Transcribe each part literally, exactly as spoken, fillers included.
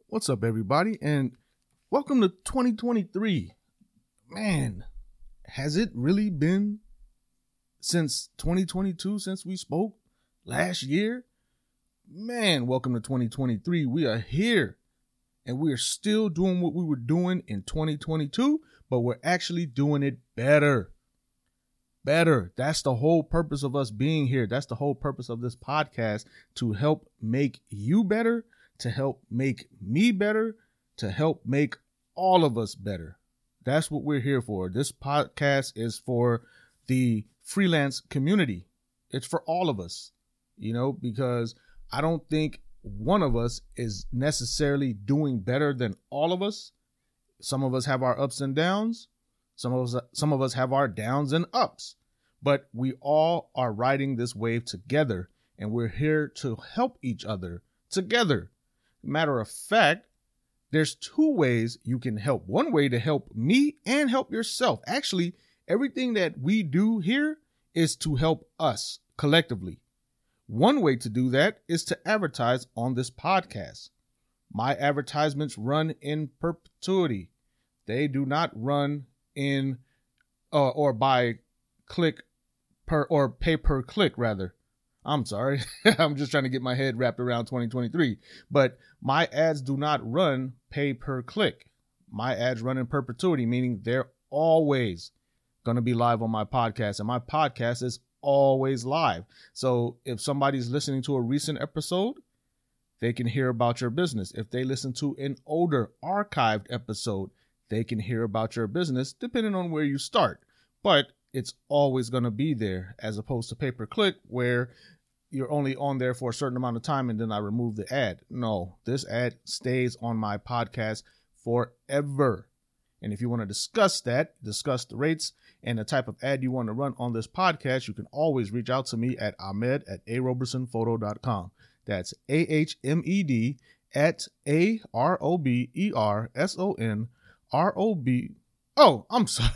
What's up, everybody, and welcome to twenty twenty-three. Man, has it really been since twenty twenty-two, since we spoke last year? Man, welcome to twenty twenty-three. We are here, and we are still doing what we were doing in twenty twenty-two, but we're actually doing it better. Better. That's the whole purpose of us being here. That's the whole purpose of this podcast, to help make you better, to help make me better, to help make all of us better. That's what we're here for. This podcast is for the freelance community. It's for all of us, you know, because I don't think one of us is necessarily doing better than all of us. Some of us have our ups and downs. Some of us, some of us have our downs and ups, but we all are riding this wave together, and we're here to help each other together. Matter of fact, there's two ways you can help. One way to help me and help yourself. Actually, everything that we do here is to help us collectively. One way to do that is to advertise on this podcast. My advertisements run in perpetuity. They do not run in uh, or by click per or pay per click, rather. I'm sorry. I'm just trying to get my head wrapped around twenty twenty-three. But my ads do not run pay per click. My ads run in perpetuity, meaning they're always going to be live on my podcast. And my podcast is always live. So if somebody's listening to a recent episode, they can hear about your business. If they listen to an older archived episode, they can hear about your business, depending on where you start. But it's always going to be there, as opposed to pay-per-click, where you're only on there for a certain amount of time and then I remove the ad. No, this ad stays on my podcast forever. And if you want to discuss that, discuss the rates and the type of ad you want to run on this podcast, you can always reach out to me at Ahmed at a roberson photo dot com. That's A H M E D at A R O B E R S O N R O B. Oh, I'm sorry.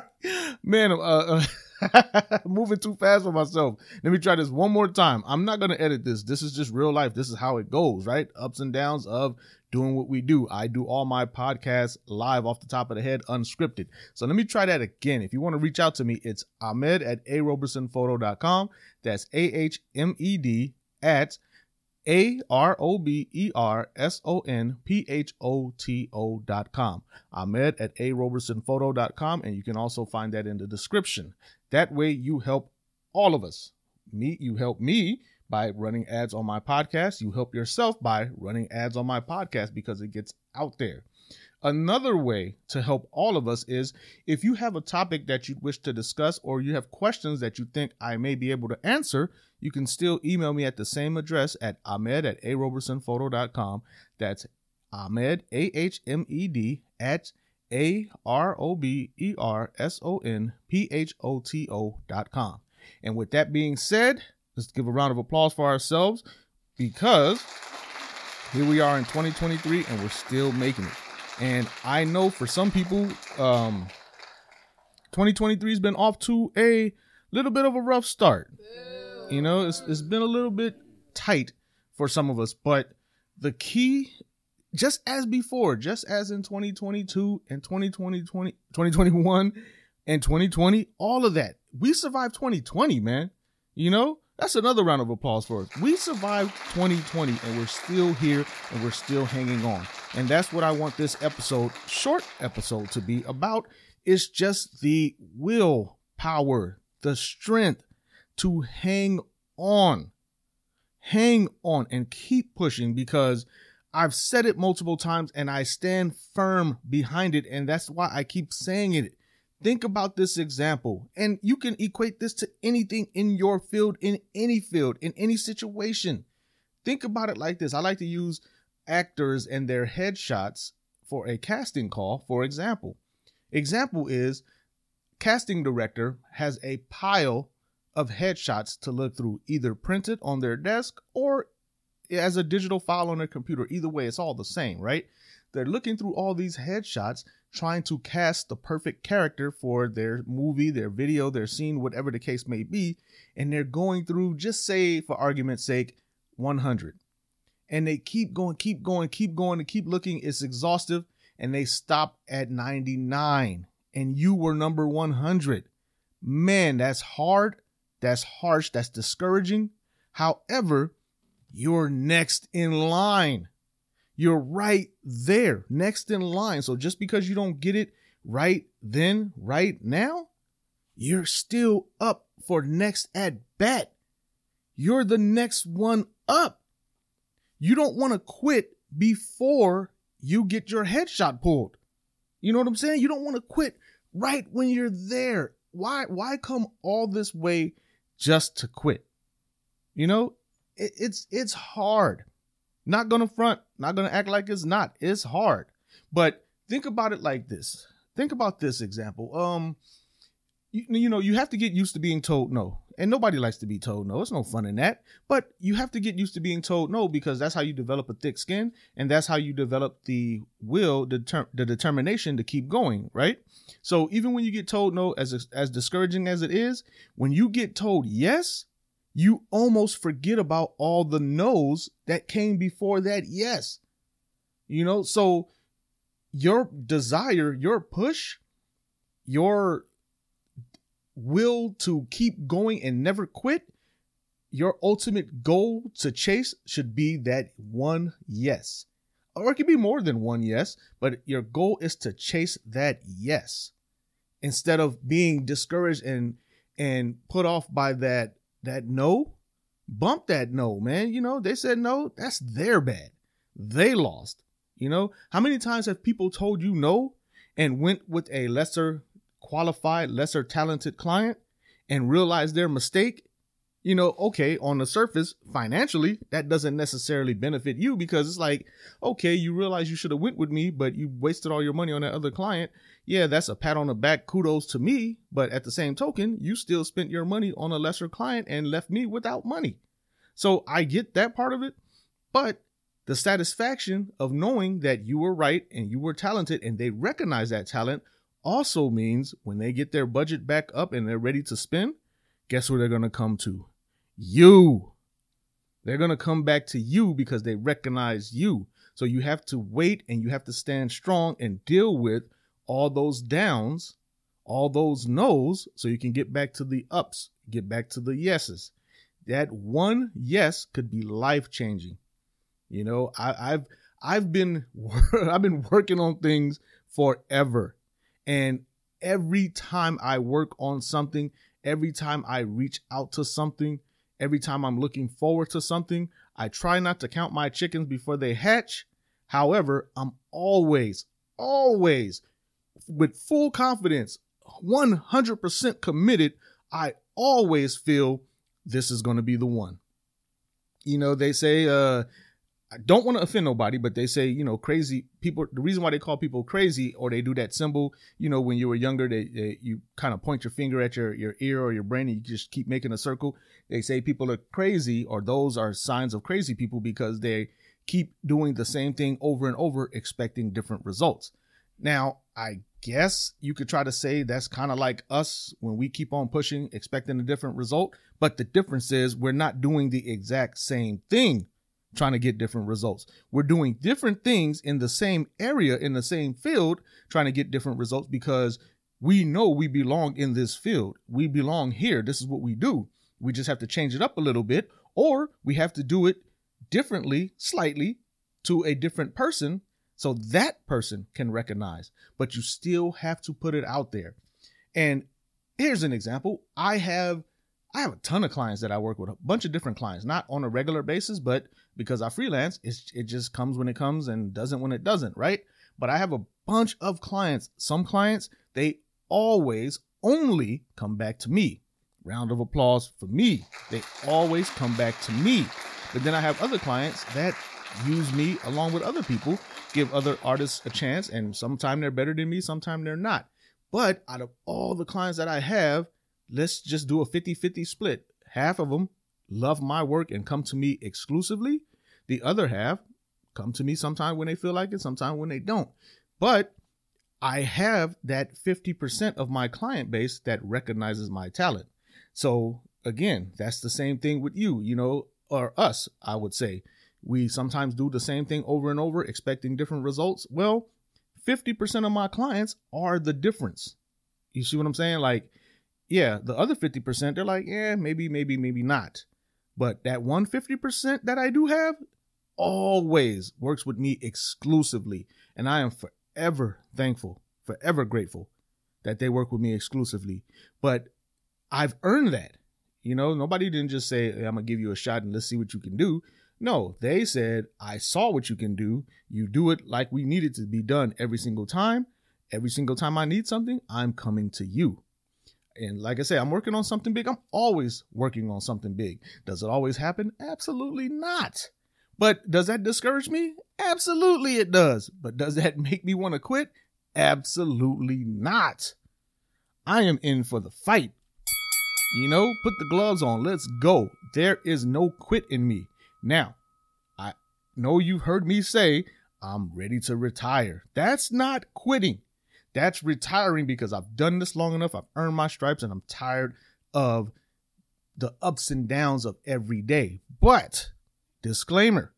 Man, uh, uh, moving too fast for myself. Let me try this one more time. I'm not going to edit this. This is just real life. This is how it goes, right? Ups and downs of doing what we do. I do all my podcasts live off the top of the head, unscripted. So let me try that again. If you want to reach out to me, it's Ahmed at a roberson photo dot com. That's A H M E D at A R O B E R S O N P H O T O dot com. Ahmed at a roberson photo dot com, and you can also find that in the description. That way you help all of us. Me, you help me by running ads on my podcast. You help yourself by running ads on my podcast because it gets out there. Another way to help all of us is if you have a topic that you wish to discuss or you have questions that you think I may be able to answer, you can still email me at the same address at Ahmed at a roberson photo dot com. That's Ahmed, A H M E D, at A R O B E R S O N P H O T O dot com. And with that being said, let's give a round of applause for ourselves, because here we are in twenty twenty-three and we're still making it. And I know for some people, um, twenty twenty-three has been off to a little bit of a rough start. You know, it's it's been a little bit tight for some of us, but the key, just as before, just as in twenty twenty-two and twenty twenty, twenty twenty-one and twenty twenty, all of that, we survived twenty twenty, man. You know, that's another round of applause for us. We survived twenty twenty and we're still here and we're still hanging on. And that's what I want this episode, short episode, to be about. It's just the willpower, the strength to hang on, hang on and keep pushing, because I've said it multiple times and I stand firm behind it. And that's why I keep saying it. Think about this example, and you can equate this to anything in your field, in any field, in any situation. Think about it like this. I like to use actors and their headshots for a casting call. For example, example is casting director has a pile of headshots to look through, either printed on their desk or as a digital file on their computer. Either way, it's all the same, right? They're looking through all these headshots, trying to cast the perfect character for their movie, their video, their scene, whatever the case may be. And they're going through, just say for argument's sake, one hundred. and they keep going, keep going, keep going, and keep looking. It's exhaustive, and they stop at ninety-nine, and you were number one hundred. Man, that's hard. That's harsh. That's discouraging. However, you're next in line. You're right there, next in line. So just because you don't get it right then, right now, you're still up for next at bat. You're the next one up. You don't want to quit before you get your headshot pulled. You know what I'm saying? You don't want to quit right when you're there. Why, why come all this way just to quit? You know, it, it's, it's hard. Not going to front, not going to act like it's not. It's hard. But think about it like this. Think about this example. Um, you, you know, you have to get used to being told no. And nobody likes to be told no. It's no fun in that. But you have to get used to being told no, because that's how you develop a thick skin. And that's how you develop the will, the, ter- the determination to keep going, right? So even when you get told no, as as discouraging as it is, when you get told yes, you almost forget about all the no's that came before that yes. You know, so your desire, your push, your will to keep going and never quit, your ultimate goal to chase should be that one yes. Or it could be more than one yes, but your goal is to chase that yes instead of being discouraged and and put off by that that no. Bump that no, man. You know, they said no, that's their bad. They lost. You know, how many times have people told you no and went with a lesser qualified, lesser talented client and realized their mistake? You know, okay, on the surface, financially, that doesn't necessarily benefit you, because it's like, okay, you realize you should have went with me, but you wasted all your money on that other client. Yeah, that's a pat on the back. Kudos to me. But at the same token, you still spent your money on a lesser client and left me without money. So I get that part of it. But the satisfaction of knowing that you were right and you were talented and they recognize that talent also means when they get their budget back up and they're ready to spend, guess where they're going to come to? You. They're going to come back to you because they recognize you. So you have to wait and you have to stand strong and deal with all those downs, all those no's, so you can get back to the ups, get back to the yeses. That one yes could be life changing. You know, I, I've I've been I've been working on things forever, and every time I work on something, every time I reach out to something, every time I'm looking forward to something, I try not to count my chickens before they hatch. However, I'm always, always with full confidence, one hundred percent committed. I always feel this is going to be the one. You know, they say, uh, I don't want to offend nobody, but they say, you know, crazy people, the reason why they call people crazy, or they do that symbol, you know, when you were younger, they, they you kind of point your finger at your, your ear or your brain and you just keep making a circle. They say people are crazy, or those are signs of crazy people, because they keep doing the same thing over and over, expecting different results. Now, I guess you could try to say that's kind of like us when we keep on pushing, expecting a different result. But the difference is we're not doing the exact same thing, trying to get different results. We're doing different things in the same area, in the same field, trying to get different results, because we know we belong in this field. We belong here. This is what we do. We just have to change it up a little bit, or we have to do it differently, slightly, to a different person, so that person can recognize. But you still have to put it out there. And here's an example. I have I have a ton of clients that I work with, a bunch of different clients, not on a regular basis, but because I freelance, it's, it just comes when it comes and doesn't when it doesn't, right? But I have a bunch of clients. Some clients, they always only come back to me. Round of applause for me. They always come back to me. But then I have other clients that use me along with other people, give other artists a chance, and sometimes they're better than me, sometimes they're not. But out of all the clients that I have, let's just do a fifty-fifty split. Half of them love my work and come to me exclusively. The other half come to me sometime when they feel like it, sometime when they don't. But I have that fifty percent of my client base that recognizes my talent. So again, that's the same thing with you, you know, or us, I would say. We sometimes do the same thing over and over, expecting different results. Well, fifty percent of my clients are the difference. You see what I'm saying? Like, yeah, the other fifty percent, they're like, yeah, maybe, maybe, maybe not. But that one hundred fifty percent that I do have always works with me exclusively. And I am forever thankful, forever grateful that they work with me exclusively. But I've earned that. You know, nobody didn't just say, hey, I'm going to give you a shot and let's see what you can do. No, they said, I saw what you can do. You do it like we need it to be done every single time. Every single time I need something, I'm coming to you. And like I say, I'm working on something big. I'm always working on something big. Does it always happen? Absolutely not. But does that discourage me? Absolutely it does. But does that make me want to quit? Absolutely not. I am in for the fight. You know, put the gloves on. Let's go. There is no quit in me. Now, I know you've heard me say I'm ready to retire. That's not quitting. That's retiring because I've done this long enough. I've earned my stripes and I'm tired of the ups and downs of every day. But disclaimer,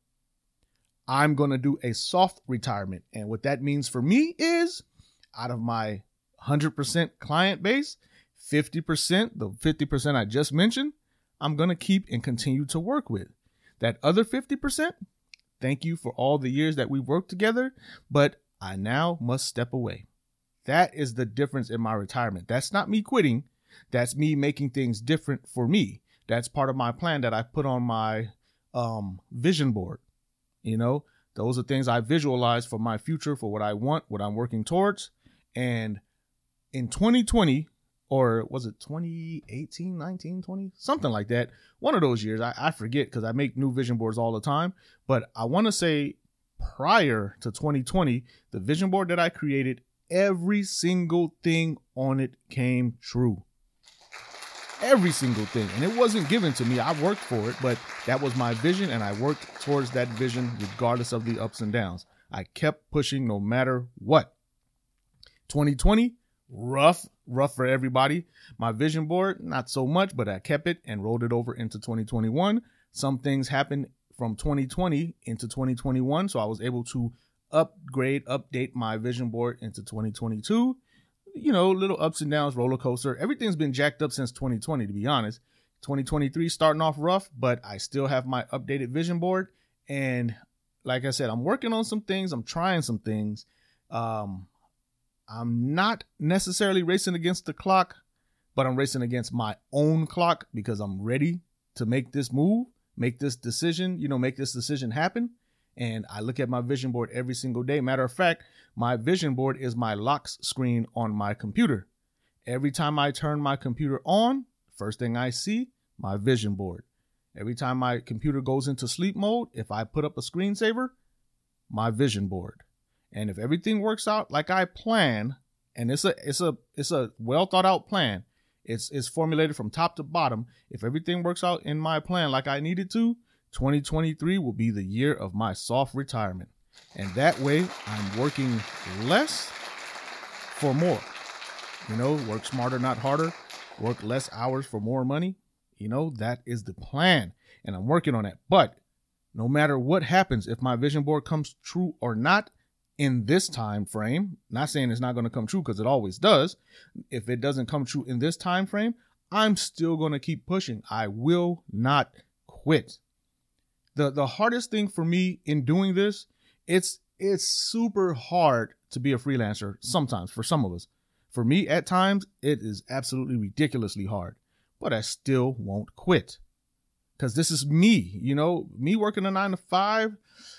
I'm going to do a soft retirement. And what that means for me is out of my one hundred percent client base, fifty percent, the fifty percent I just mentioned, I'm going to keep and continue to work with. That other fifty percent, thank you for all the years that we worked together, but I now must step away. That is the difference in my retirement. That's not me quitting. That's me making things different for me. That's part of my plan that I put on my um, vision board. You know, those are things I visualize for my future, for what I want, what I'm working towards. And in twenty twenty, or was it twenty eighteen, nineteen, twenty, something like that. One of those years, I, I forget because I make new vision boards all the time. But I want to say prior to twenty twenty, the vision board that I created, every single thing on it came true. Every single thing. And it wasn't given to me. I worked for it, but that was my vision. And I worked towards that vision regardless of the ups and downs. I kept pushing no matter what. twenty twenty, rough, rough for everybody. My vision board, not so much, but I kept it and rolled it over into twenty twenty-one. Some things happened from twenty twenty into twenty twenty-one. So I was able to upgrade, update my vision board into twenty twenty-two. You know, little ups and downs, roller coaster. Everything's been jacked up since twenty twenty, to be honest. twenty twenty-three starting off rough, but I still have my updated vision board. And like I said, I'm working on some things. I'm trying some things. Um, I'm not necessarily racing against the clock, but I'm racing against my own clock because I'm ready to make this move, make this decision, you know, make this decision happen. And I look at my vision board every single day. Matter of fact, my vision board is my locks screen on my computer. Every time I turn my computer on, first thing I see, my vision board. Every time my computer goes into sleep mode, if I put up a screensaver, my vision board. And if everything works out like I plan, and it's a it's a it's a well thought out plan, it's it's formulated from top to bottom. If everything works out in my plan like I need it to, twenty twenty-three will be the year of my soft retirement. And that way I'm working less for more. You know, work smarter, not harder. Work less hours for more money. You know, that is the plan. And I'm working on that. But no matter what happens, if my vision board comes true or not in this time frame, not saying it's not going to come true because it always does. If it doesn't come true in this time frame, I'm still going to keep pushing. I will not quit. The the hardest thing for me in doing this, it's it's super hard to be a freelancer sometimes for some of us. For me, at times, it is absolutely ridiculously hard, but I still won't quit because this is me, you know, me working a nine to five.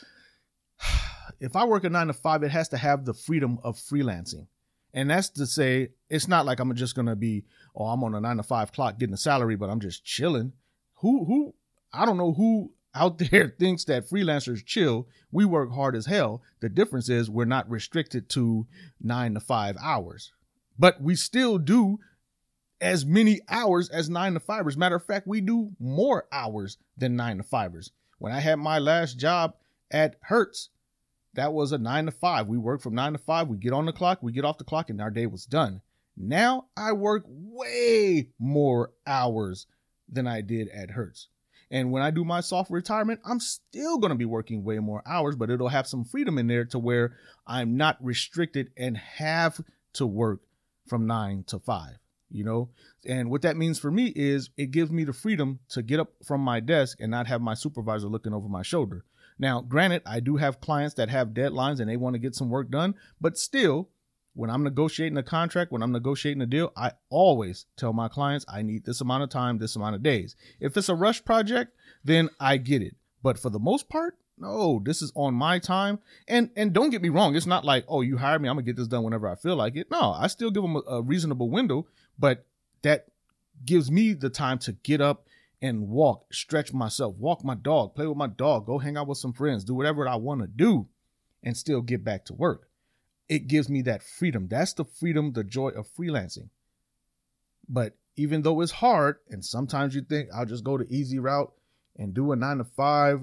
If I work a nine to five, it has to have the freedom of freelancing. And that's to say, it's not like I'm just going to be, oh, I'm on a nine to five clock getting a salary, but I'm just chilling. Who, who, I don't know who out there thinks that freelancers chill. We work hard as hell. The difference is we're not restricted to nine to five hours, but we still do as many hours as nine to fivers. Matter of fact, we do more hours than nine to fivers. When I had my last job at Hertz, that was a nine to five. We work from nine to five. We get on the clock, we get off the clock, and our day was done. Now I work way more hours than I did at Hertz. And when I do my soft retirement, I'm still going to be working way more hours, but it'll have some freedom in there to where I'm not restricted and have to work from nine to five, you know? And what that means for me is it gives me the freedom to get up from my desk and not have my supervisor looking over my shoulder. Now, granted, I do have clients that have deadlines and they want to get some work done, but still, when I'm negotiating a contract, when I'm negotiating a deal, I always tell my clients I need this amount of time, this amount of days. If it's a rush project, then I get it. But for the most part, no, this is on my time. And and don't get me wrong. It's not like, oh, you hired me, I'm going to get this done whenever I feel like it. No, I still give them a, a reasonable window, but that gives me the time to get up and walk, stretch myself, walk my dog, play with my dog, go hang out with some friends, do whatever I want to do and still get back to work. It gives me that freedom. That's the freedom, the joy of freelancing. But even though it's hard, and sometimes you think I'll just go the easy route and do a nine to five,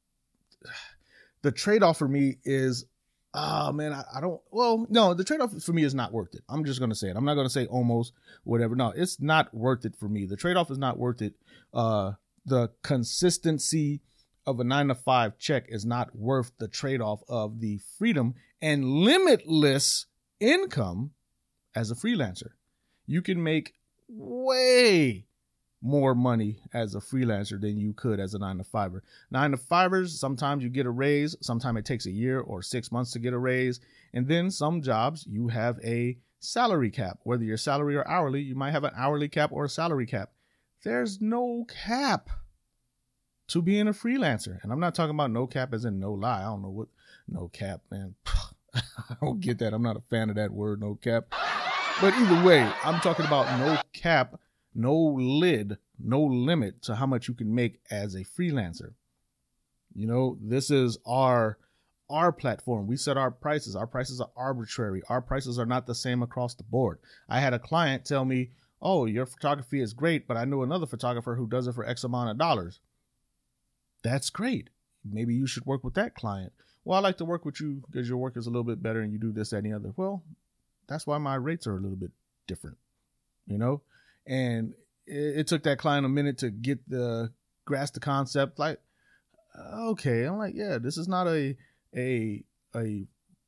the trade-off for me is, oh man, I, I don't, well, no, the trade-off for me is not worth it. I'm just going to say it. I'm not going to say almost whatever. No, it's not worth it for me. The trade-off is not worth it. Uh, the consistency of a nine to five check is not worth the trade-off of the freedom and limitless income as a freelancer. You can make way more money as a freelancer than you could as a nine to fiver. Nine to fivers, sometimes you get a raise. Sometimes it takes a year or six months to get a raise. And then some jobs you have a salary cap, whether you're salary or hourly, you might have an hourly cap or a salary cap. There's no cap to being a freelancer. And I'm not talking about no cap as in no lie. I don't know what no cap, man. I don't get that. I'm not a fan of that word, no cap. But either way, I'm talking about no cap, no lid, no limit to how much you can make as a freelancer. You know, this is our our platform. We set our prices. Our prices are arbitrary. Our prices are not the same across the board. I had a client tell me, oh, your photography is great, but I know another photographer who does it for X amount of dollars. That's great. Maybe you should work with that client. Well, I like to work with you because your work is a little bit better and you do this, that, and the other. Well, that's why my rates are a little bit different, you know? And it, it took that client a minute to get the grasp the concept. Like, okay, I'm like, yeah, this is not a a a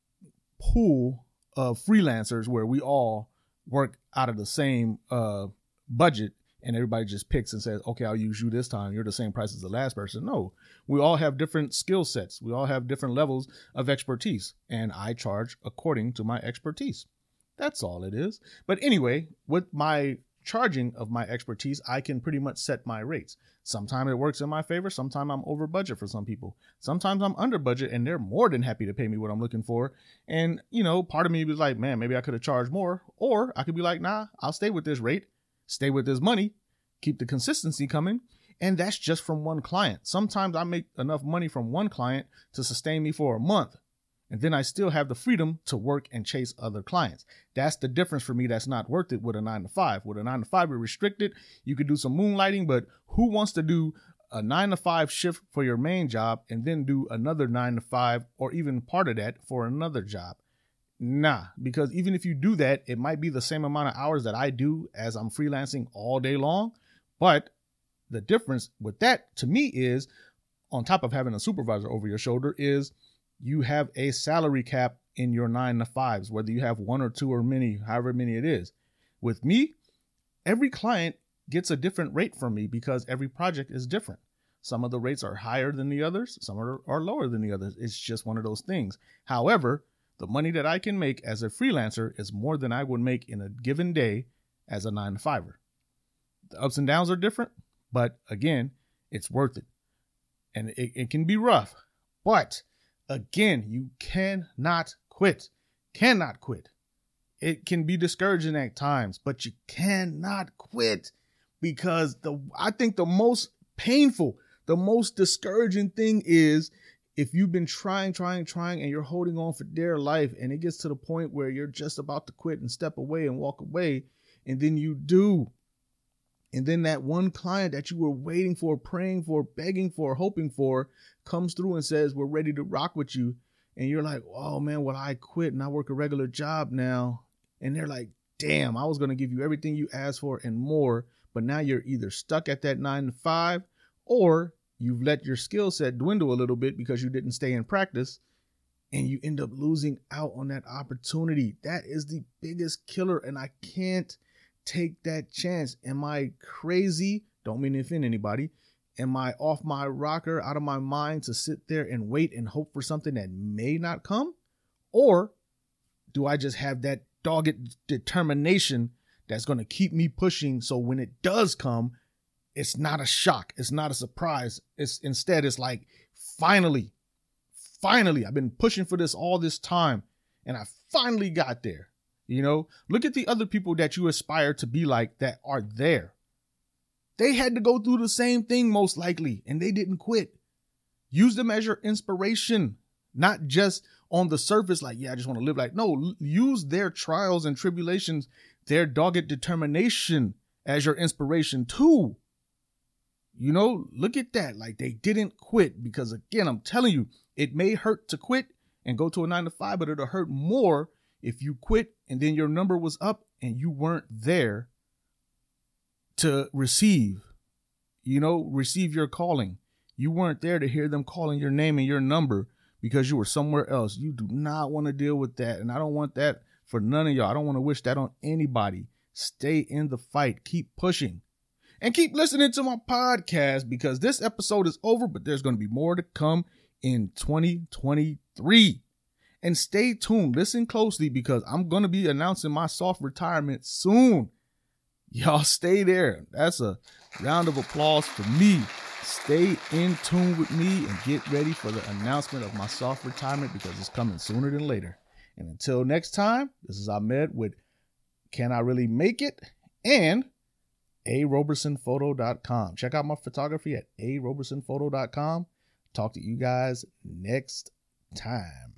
pool of freelancers where we all work out of the same uh, budget and everybody just picks and says, okay, I'll use you this time. You're the same price as the last person. No, we all have different skill sets. We all have different levels of expertise, and I charge according to my expertise. That's all it is. But anyway, with my charging of my expertise, I can pretty much set my rates. Sometimes it works in my favor. Sometimes I'm over budget for some people. Sometimes I'm under budget and they're more than happy to pay me what I'm looking for. And, you know, part of me was like, man, maybe I could have charged more. Or I could be like, nah, I'll stay with this rate, stay with this money, keep the consistency coming. And that's just from one client. Sometimes I make enough money from one client to sustain me for a month. And then I still have the freedom to work and chase other clients. That's the difference for me. That's not worth it with a nine to five. With a nine to five, you're restricted. You could do some moonlighting, but who wants to do a nine to five shift for your main job and then do another nine to five or even part of that for another job? Nah, because even if you do that, it might be the same amount of hours that I do as I'm freelancing all day long. But the difference with that to me is, on top of having a supervisor over your shoulder, is you have a salary cap in your nine to fives, whether you have one or two or many, however many it is. With me, every client gets a different rate from me because every project is different. Some of the rates are higher than the others. Some are, are lower than the others. It's just one of those things. However, the money that I can make as a freelancer is more than I would make in a given day as a nine to fiver. The ups and downs are different, but again, it's worth it. And it, it can be rough, but again, you cannot quit. Cannot quit. It can be discouraging at times, but you cannot quit, because the I think the most painful, the most discouraging thing is if you've been trying, trying, trying, and you're holding on for dear life, and it gets to the point where you're just about to quit and step away and walk away, and then you do. And then that one client that you were waiting for, praying for, begging for, hoping for, comes through and says, we're ready to rock with you. And you're like, oh man, well, I quit and I work a regular job now. And they're like, damn, I was going to give you everything you asked for and more. But now you're either stuck at that nine to five or you've let your skill set dwindle a little bit because you didn't stay in practice and you end up losing out on that opportunity. That is the biggest killer, and I can't take that chance. Am I crazy? Don't mean to offend anybody. Am I off my rocker, out of my mind to sit there and wait and hope for something that may not come? Or do I just have that dogged determination that's going to keep me pushing, so when it does come, it's not a shock, it's not a surprise. It's instead, it's like, finally, finally, I've been pushing for this all this time, and I finally got there. You know, look at the other people that you aspire to be like that are there. They had to go through the same thing most likely, and they didn't quit. Use them as your inspiration, not just on the surface, like, yeah, I just want to live like, no, use their trials and tribulations, their dogged determination as your inspiration too. You know, look at that. Like, they didn't quit, because again, I'm telling you, it may hurt to quit and go to a nine to five, but it'll hurt more if you quit and then your number was up and you weren't there to receive, you know, receive your calling. You weren't there to hear them calling your name and your number because you were somewhere else. You do not want to deal with that. And I don't want that for none of y'all. I don't want to wish that on anybody. Stay in the fight. Keep pushing. And keep listening to my podcast, because this episode is over, but there's going to be more to come in twenty twenty-three. And stay tuned. Listen closely, because I'm going to be announcing my soft retirement soon. Y'all stay there. That's a round of applause for me. Stay in tune with me and get ready for the announcement of my soft retirement, because it's coming sooner than later. And until next time, this is Ahmed with Can I Really Make It? And a roberson photo dot com. Check out my photography at a roberson photo dot com. Talk to you guys next time.